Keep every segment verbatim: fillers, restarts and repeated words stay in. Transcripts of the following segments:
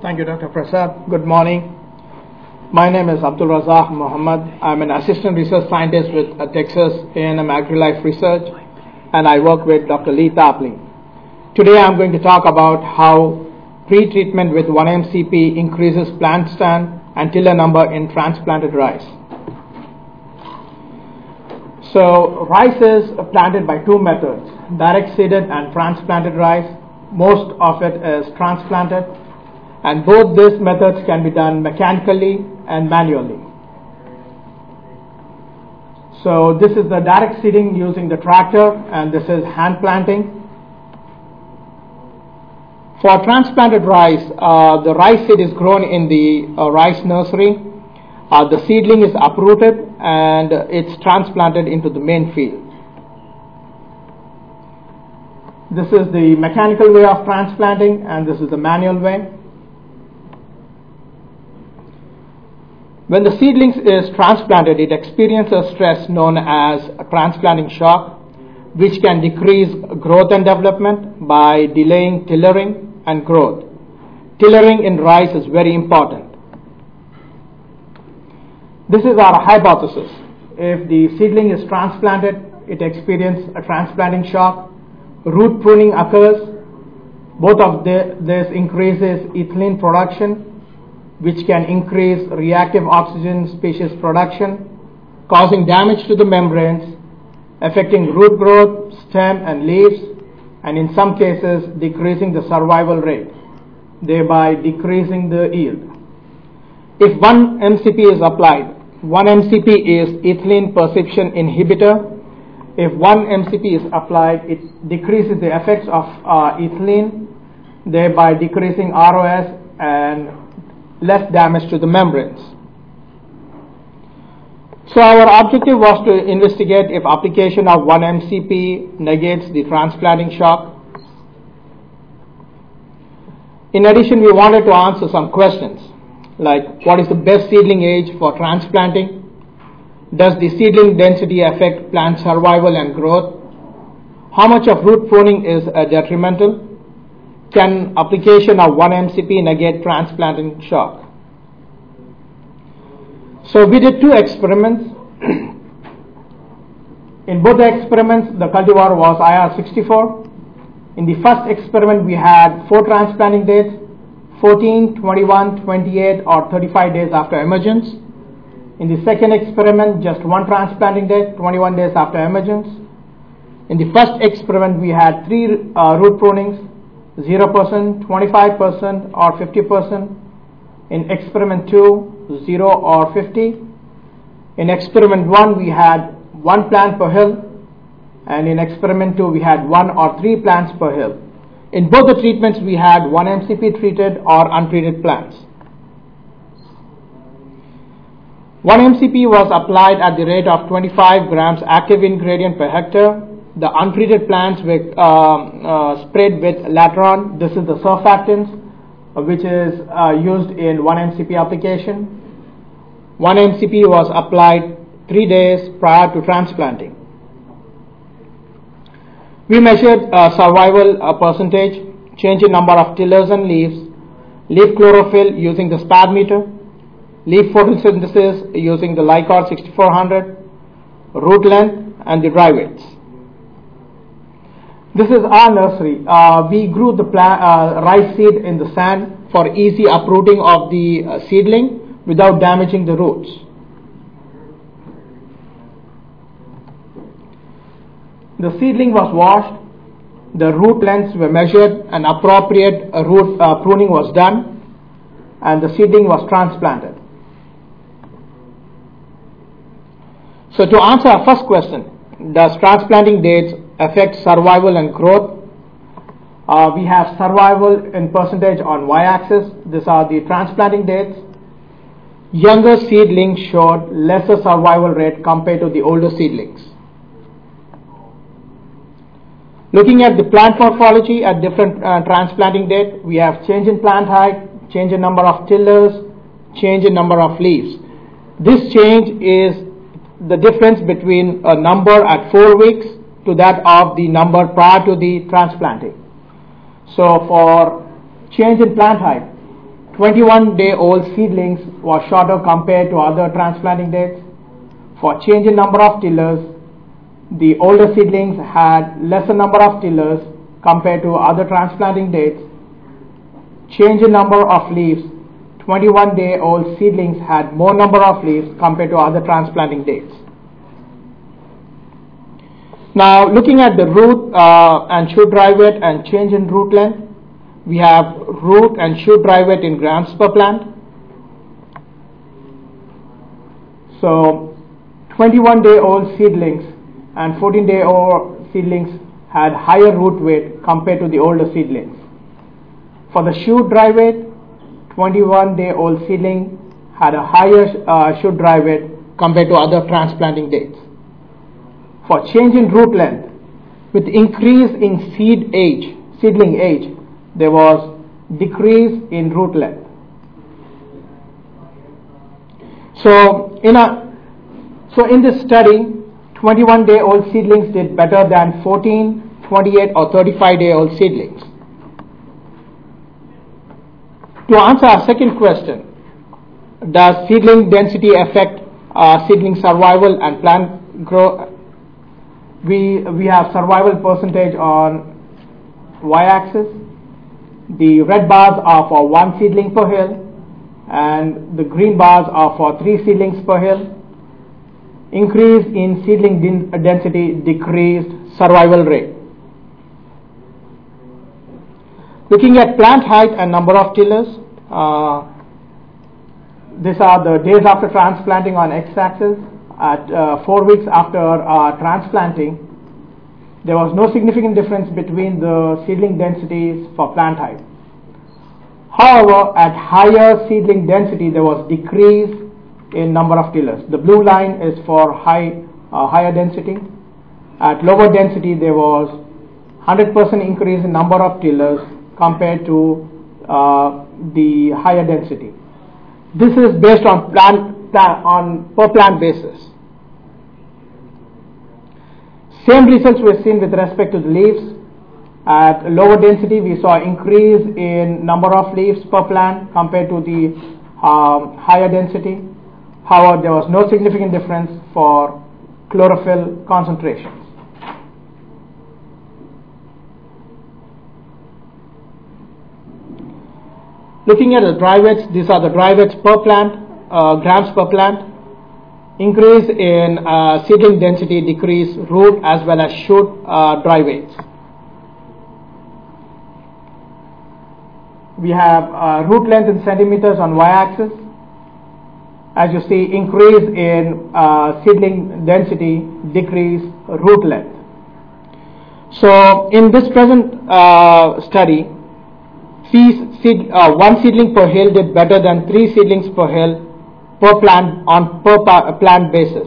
Thank you, Doctor Prasad. Good morning. My name is Abdul Razak Muhammad. I'm an assistant research scientist with uh, Texas A and M AgriLife Research, and I work with Doctor Lee Tapley. Today I'm going to talk about how pre-treatment with one M C P increases plant stand and tiller number in transplanted rice. So rice is planted by two methods, direct seeded and transplanted rice. Most of it is transplanted, and both these methods can be done mechanically and manually. So this is the direct seeding using the tractor, and this is hand planting. For transplanted rice, uh, the rice seed is grown in the uh, rice nursery. Uh, the seedling is uprooted and uh, it's transplanted into the main field. This is the mechanical way of transplanting, and this is the manual way. When the seedling is transplanted, it experiences stress known as a transplanting shock, which can decrease growth and development by delaying tillering and growth. Tillering in rice is very important. This is our hypothesis. If the seedling is transplanted, it experiences a transplanting shock. Root pruning occurs. Both of the, this increases ethylene production, which can increase reactive oxygen species production, causing damage to the membranes, affecting root growth, stem and leaves, and in some cases decreasing the survival rate, thereby decreasing the yield. If one M C P is applied, one M C P is ethylene perception inhibitor. If one M C P is applied, it decreases the effects of uh, ethylene, thereby decreasing R O S and less damage to the membranes. So our objective was to investigate if application of one M C P negates the transplanting shock. In addition, we wanted to answer some questions like, what is the best seedling age for transplanting? Does the seedling density affect plant survival and growth? How much of root pruning is uh, detrimental? Can application of one M C P negate transplanting shock? So we did two experiments. In both the experiments, the cultivar was I R sixty-four. In the first experiment, we had four transplanting dates, fourteen, twenty-one, twenty-eight, or thirty-five days after emergence. In the second experiment, just one transplanting date, twenty-one days after emergence. In the first experiment, we had three uh, root prunings, zero percent, twenty-five percent, or fifty percent. In experiment two, zero or fifty. In experiment one, we had one plant per hill, and in experiment two, we had one or three plants per hill. In both the treatments, we had one M C P treated or untreated plants. one M C P was applied at the rate of twenty-five grams active ingredient per hectare. The untreated plants were uh, uh, sprayed with Latron. This is the surfactant, uh, which is uh, used in one M C P application. one M C P was applied three days prior to transplanting. We measured uh, survival uh, percentage, change in number of tillers and leaves, leaf chlorophyll using the SPAD meter, leaf photosynthesis using the Lycor sixty-four hundred, root length, and the dry weights. This is our nursery. Uh, we grew the plant, uh, rice seed in the sand for easy uprooting of the uh, seedling without damaging the roots. The seedling was washed, the root lengths were measured, and appropriate uh, root uh, pruning was done, and the seedling was transplanted. So to answer our first question, does transplanting dates affect survival and growth? Uh, we have survival in percentage on y-axis. These are the transplanting dates. Younger seedlings showed lesser survival rate compared to the older seedlings. Looking at the plant morphology at different uh, transplanting date, we have change in plant height, change in number of tillers, change in number of leaves. This change is the difference between a number at four weeks to that of the number prior to the transplanting. So for change in plant height, twenty-one day old seedlings was shorter compared to other transplanting dates. For change in number of tillers, the older seedlings had lesser number of tillers compared to other transplanting dates. Change in number of leaves, twenty-one day old seedlings had more number of leaves compared to other transplanting dates. Now, looking at the root uh, and shoot dry weight and change in root length, we have root and shoot dry weight in grams per plant. So, twenty-one day old seedlings and fourteen day old seedlings had higher root weight compared to the older seedlings. For the shoot dry weight, twenty-one day old seedling had a higher uh, shoot dry weight compared to other transplanting dates. For change in root length, with increase in seed age, seedling age, there was decrease in root length. So in a so in this study, twenty-one day old seedlings did better than fourteen, twenty-eight or thirty-five day old seedlings. To answer our second question, does seedling density affect uh, seedling survival and plant growth? We, we have survival percentage on y-axis. The red bars are for one seedling per hill, and the green bars are for three seedlings per hill. Increase in seedling density decreased survival rate. Looking at plant height and number of tillers, uh, these are the days after transplanting on x-axis. At uh, four weeks after uh, transplanting, there was no significant difference between the seedling densities for plant height. However, at higher seedling density, there was decrease in number of tillers. The blue line is for high, uh, higher density. At lower density, there was one hundred percent increase in number of tillers compared to uh, the higher density. This is based on plant, plant on per plant basis. Same results were seen with respect to the leaves. At lower density, we saw increase in number of leaves per plant compared to the um, higher density. However, there was no significant difference for chlorophyll concentrations. Looking at the dry weights, these are the dry weights per plant, uh, grams per plant. Increase in uh, seedling density, decrease root as well as shoot uh, dry weights. We have uh, root length in centimeters on y-axis. As you see, increase in uh, seedling density, decrease root length. So in this present uh, study, seed, uh, one seedling per hill did better than three seedlings per hill per plant on per plant basis.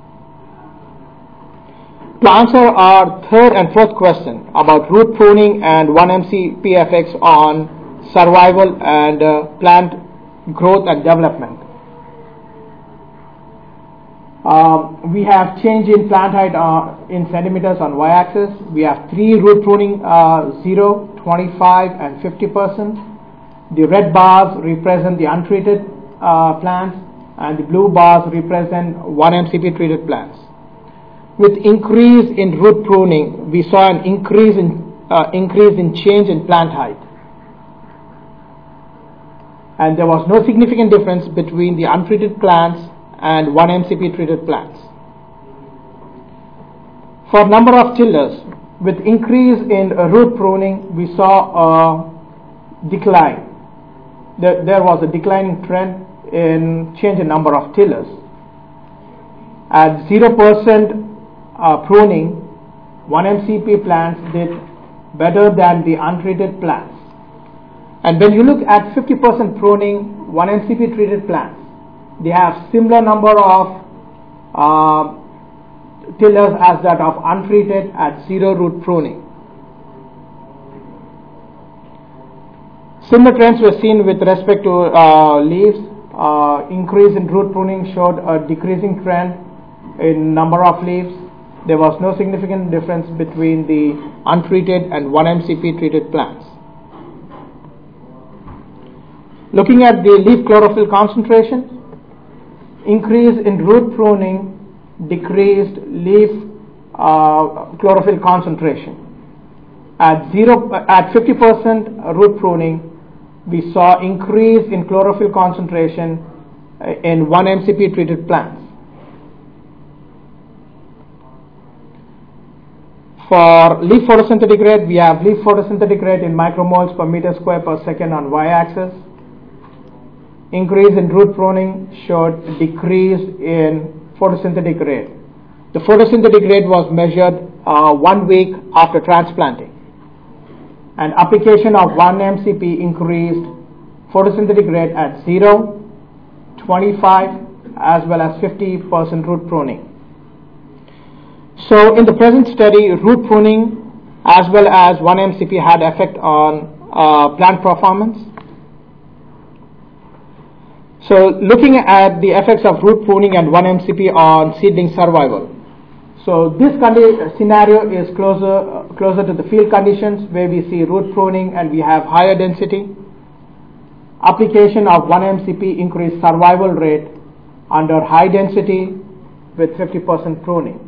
To answer our third and fourth question about root pruning and one M C P effects on survival and uh, plant growth and development, um, we have change in plant height uh, in centimeters on y-axis. We have three root pruning, uh, zero, twenty-five and fifty percent. The red bars represent the untreated uh, plants, and the blue bars represent one M C P treated plants. With increase in root pruning, we saw an increase in uh, increase in change in plant height, and there was no significant difference between the untreated plants and one M C P treated plants. For number of tillers, with increase in uh, root pruning, we saw a decline. There, there was a declining trend in change in number of tillers. At zero percent uh, pruning, one M C P plants did better than the untreated plants. And when you look at fifty percent pruning, one M C P treated plants, they have similar number of uh, tillers as that of untreated at zero root pruning. Similar trends were seen with respect to uh, leaves. Uh, increase in root pruning showed a decreasing trend in number of leaves. There was no significant difference between the untreated and one M C P treated plants. Looking at the leaf chlorophyll concentration, increase in root pruning decreased leaf uh, chlorophyll concentration. At zero, at fifty percent root pruning, we saw increase in chlorophyll concentration in one M C P treated plants. For leaf photosynthetic rate, we have leaf photosynthetic rate in micromoles per meter square per second on y-axis. Increase in root pruning showed decrease in photosynthetic rate. The photosynthetic rate was measured uh, one week after transplanting. And application of one M C P increased photosynthetic rate at zero, twenty-five, as well as fifty percent root pruning. So in the present study, root pruning as well as one M C P had effect on uh, plant performance. So looking at the effects of root pruning and one M C P on seedling survival. So this scenario is closer, uh, closer to the field conditions where we see root pruning and we have higher density. Application of one M C P increased survival rate under high density with fifty percent pruning.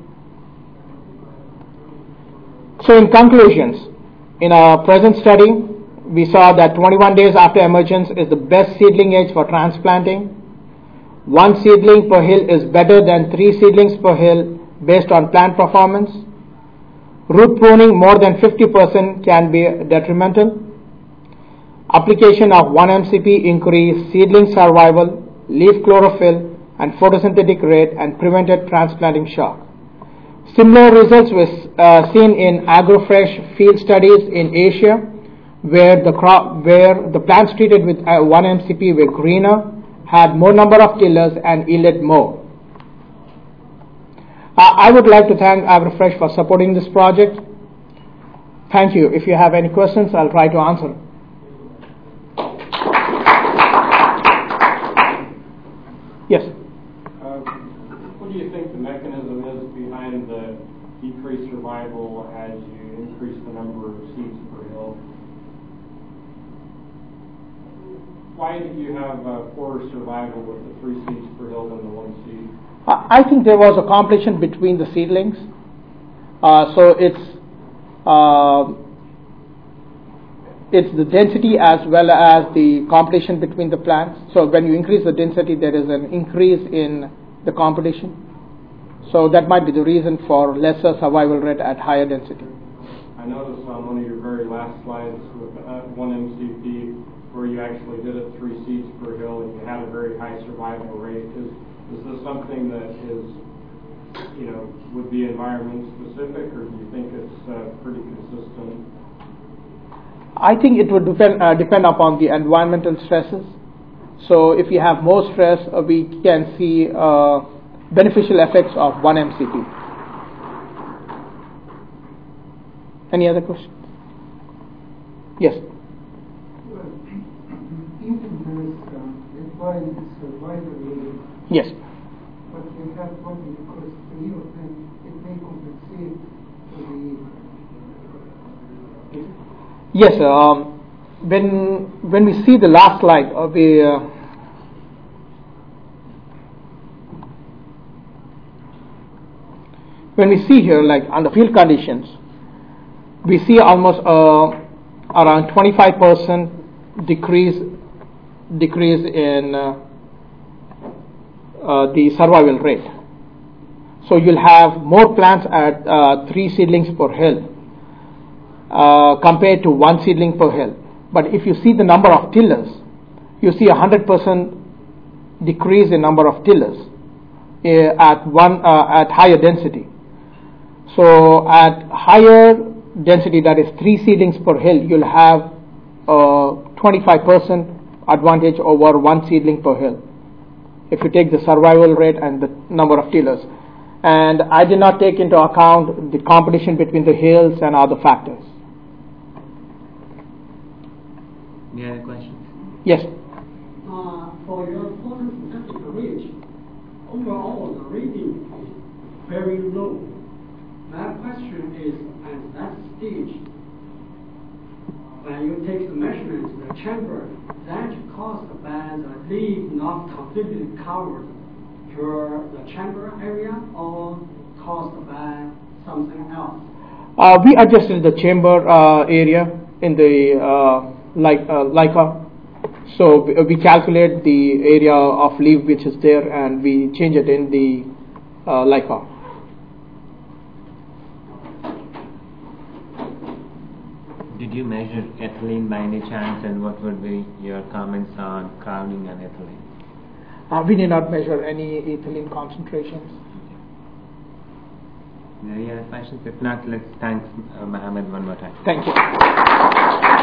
So in conclusions, in our present study, we saw that twenty-one days after emergence is the best seedling age for transplanting. One seedling per hill is better than three seedlings per hill based on plant performance. Root pruning more than fifty percent can be detrimental. Application of one M C P increased seedling survival, leaf chlorophyll, and photosynthetic rate and prevented transplanting shock. Similar results were uh, seen in agrofresh field studies in Asia, where the crop, where the plants treated with uh, one M C P were greener, had more number of tillers, and yielded more. Uh, I would like to thank agrofresh for supporting this project. Thank you. If you have any questions, I'll try to answer. Yes. Uh, what do you think the mechanism is behind the decreased survival as you increase the number of seeds per hill? Why did you have uh, poorer survival with the three seeds per hill than the one seed? I think there was a competition between the seedlings. Uh, so it's uh, it's the density as well as the competition between the plants. So when you increase the density, there is an increase in the competition. So that might be the reason for lesser survival rate at higher density. I noticed on one of your very last slides with uh, one M C P where you actually did it three seeds per hill and you had a very high survival rate. Is, is this something that is, you know, would be environment specific, or do you think it's uh, pretty consistent? I think it would depend uh, depend upon the environmental stresses. So if you have more stress, uh, we can see uh, beneficial effects of one M C P. Any other questions? Yes. Well, even this uh, implied survival rate. Yes. But we have problem because the yield then it may compensate for the. Yes. Um, when when we see the last slide of the. Uh, when we see here, like under field conditions, we see almost uh, around twenty-five percent decrease decrease in uh, uh, the survival rate. So you'll have more plants at uh, three seedlings per hill uh, compared to one seedling per hill. But if you see the number of tillers, you see a one hundred percent decrease in number of tillers uh, at one uh, at higher density. So at higher density, that is three seedlings per hill, you'll have a twenty-five percent advantage over one seedling per hill if you take the survival rate and the number of tillers. And I did not take into account the competition between the hills and other factors. Any other questions? Yes. Uh, for your photosynthetic rate, overall the rating is very low. My question is, at that stage, when you take the measurements, the chamber that caused by the leaf not completely covered your the chamber area or caused by something else? Uh, we adjusted the chamber uh, area in the uh, like uh, Leica. So we, we calculate the area of leaf which is there, and we change it in the uh, Leica. Did you measure ethylene by any chance, and what would be your comments on crowding and ethylene? Uh, we did not measure any ethylene concentrations. Any other questions? If not, let's thank uh, Mohammed one more time. Thank you.